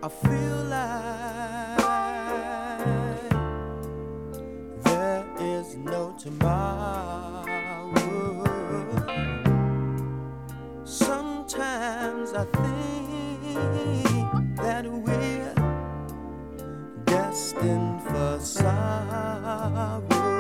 I feel like there is no tomorrow. Sometimes I think that we're destined for sorrow,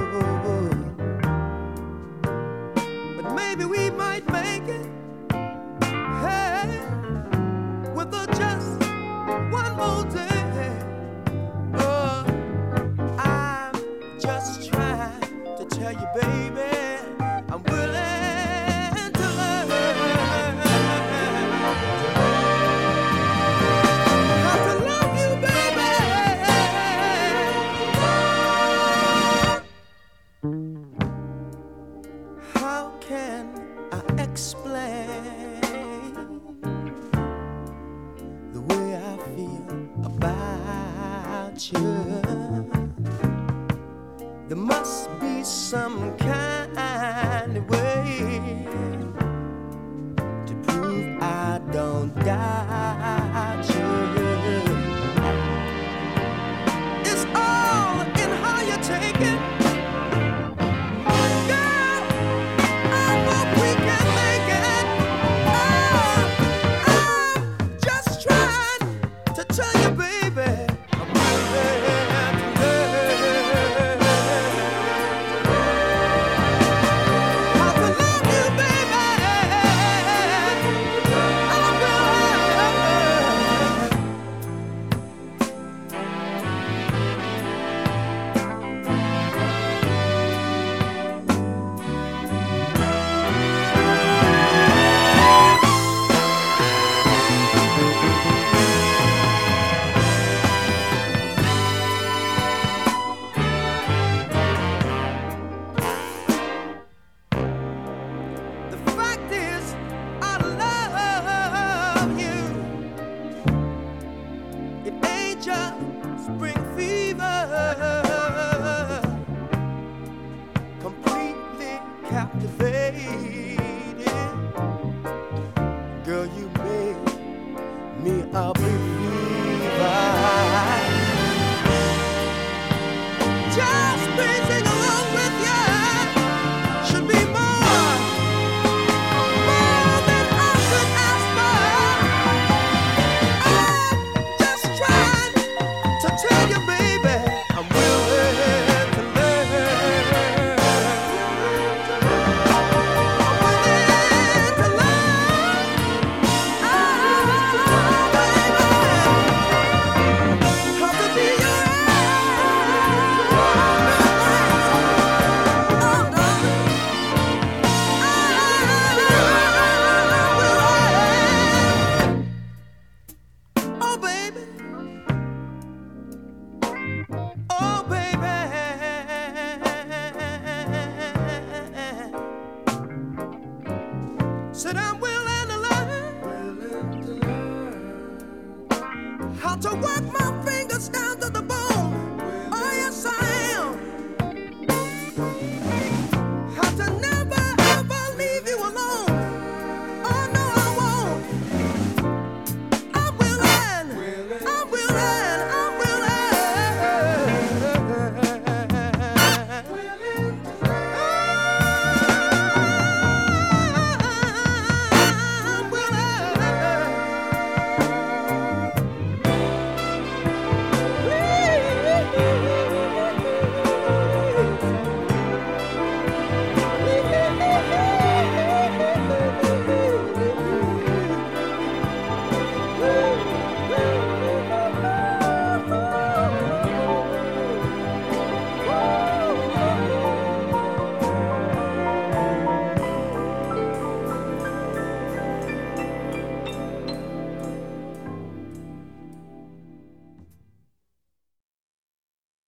but maybe we might make it. Hey, with just one more day. Oh, I'm just trying to tell you, baby, I'm willing to learn how to love you, baby. How can I explain the way I feel about you? There must be some kind of way to prove I don't doubt you. It's all in how you take it. Girl, I hope we can make it. I'm just trying to tell you, baby, I'm willing to learn how to love you, baby. I'm willing. The fact is, I love you. It ain't just spring fever, completely captivated. Girl, you made me a believer. Just breezing along with you should be more than I could ask for. I'm just trying to tell you, baby, I'm willing to learn. I'm willing to learn. How to be your oh, baby. Oh, baby. Said I'm willing to learn how to work my fingers down the